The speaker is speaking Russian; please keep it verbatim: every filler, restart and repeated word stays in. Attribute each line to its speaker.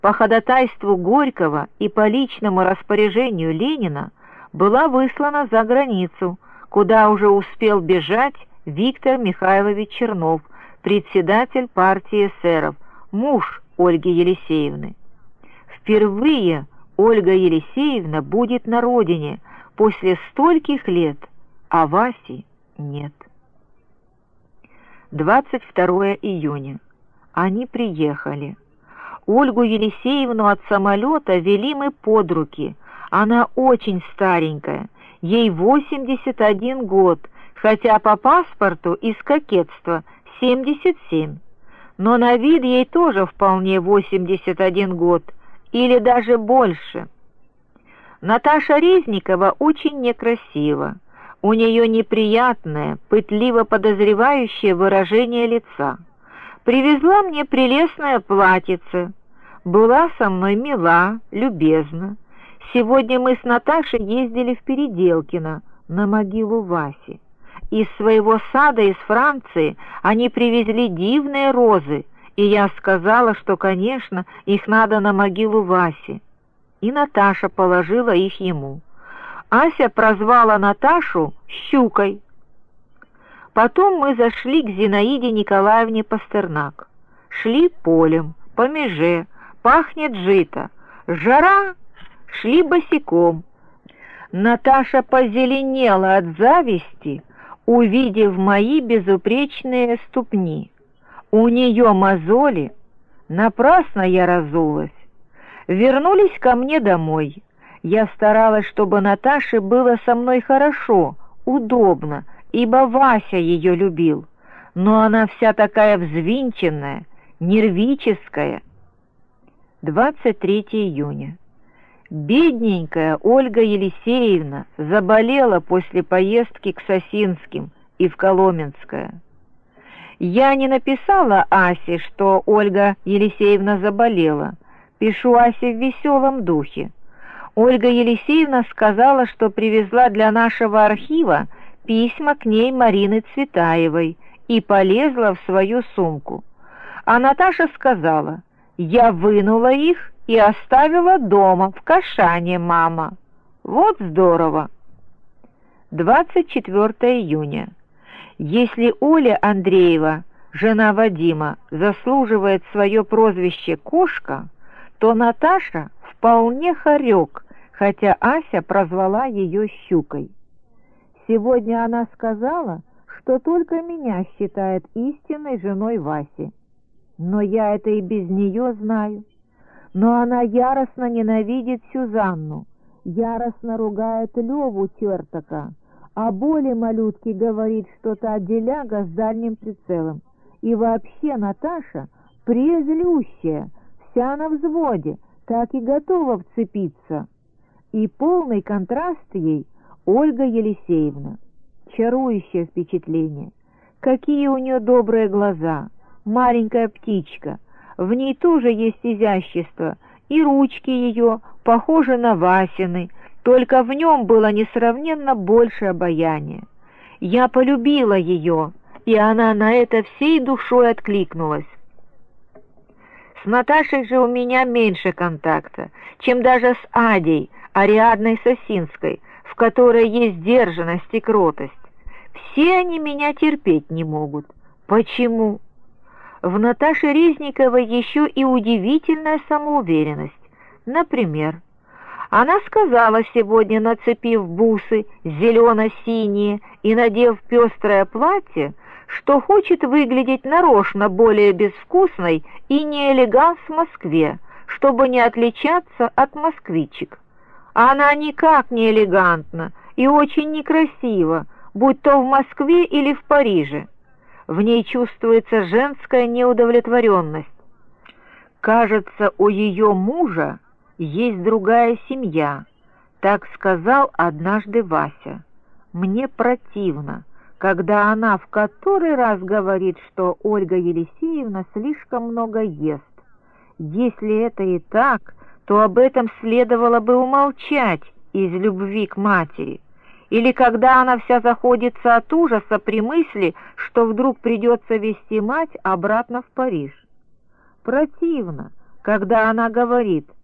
Speaker 1: по ходатайству Горького и по личному распоряжению Ленина была выслана за границу, куда уже успел бежать Виктор Михайлович Чернов, председатель партии эсеров, муж Ольги Елисеевны. Впервые Ольга Елисеевна будет на родине после стольких лет, а Васи нет. двадцать второе июня. Они приехали. Ольгу Елисеевну от самолета вели мы под руки. Она очень старенькая, ей восемьдесят один год, хотя по паспорту из кокетства семьдесят семь. Но на вид ей тоже вполне восемьдесят один год, или даже больше. Наташа Резникова очень некрасива. У нее неприятное, пытливо подозревающее выражение лица. Привезла мне прелестное платьице. Была со мной мила, любезна. Сегодня мы с Наташей ездили в Переделкино на могилу Васи. Из своего сада из Франции они привезли дивные розы, и я сказала, что, конечно, их надо на могилу Васи. И Наташа положила их ему. Ася прозвала Наташу «щукой». Потом мы зашли к Зинаиде Николаевне Пастернак. Шли полем, по меже, пахнет жито. Жара, шли босиком. Наташа позеленела от зависти, увидев мои безупречные ступни. У нее мозоли, напрасно я разулась. Вернулись ко мне домой. Я старалась, чтобы Наташе было со мной хорошо, удобно, ибо Вася ее любил, но она вся такая взвинченная, нервическая. двадцать третьего июня. Бедненькая Ольга Елисеевна заболела после поездки к Сосинским и в Коломенское. Я не написала Асе, что Ольга Елисеевна заболела. Пишу Асе в веселом духе. Ольга Елисеевна сказала, что привезла для нашего архива письма к ней Марины Цветаевой и полезла в свою сумку. А Наташа сказала: «Я вынула их и оставила дома, в Кашане, мама». Вот здорово. двадцать четвёртого июня. Если Оля Андреева, жена Вадима, заслуживает свое прозвище «Кошка», то Наташа вполне хорек, хотя Ася прозвала ее «Щукой». Сегодня она сказала, что только меня считает истинной женой Васи. Но я это и без нее знаю. Но она яростно ненавидит Сюзанну, яростно ругает Леву Чертака, о боли малютки говорит, что та деляга с дальним прицелом. И вообще Наташа презлющая, вся на взводе, так и готова вцепиться. И полный контраст ей Ольга Елисеевна. Чарующее впечатление. Какие у нее добрые глаза, маленькая птичка. В ней тоже есть изящество, и ручки ее похожи на Васины, только в нем было несравненно больше обаяния. Я полюбила ее, и она на это всей душой откликнулась. С Наташей же у меня меньше контакта, чем даже с Адей, Ариадной Сосинской, в которой есть сдержанность и кротость. Все они меня терпеть не могут. Почему? В Наташе Резниковой еще и удивительная самоуверенность. Например, она сказала сегодня, нацепив бусы зелено-синие и надев пестрое платье, что хочет выглядеть нарочно более безвкусной и неэлегант в Москве, чтобы не отличаться от москвичек. Она никак не элегантна и очень некрасива, будь то в Москве или в Париже. В ней чувствуется женская неудовлетворенность. Кажется, у ее мужа есть другая семья, так сказал однажды Вася. Мне противно, когда она в который раз говорит, что Ольга Елисеевна слишком много ест. Если это и так, то об этом следовало бы умолчать из любви к матери. Или когда она вся заходится от ужаса при мысли, что вдруг придется везти мать обратно в Париж. Противно, когда она говорит: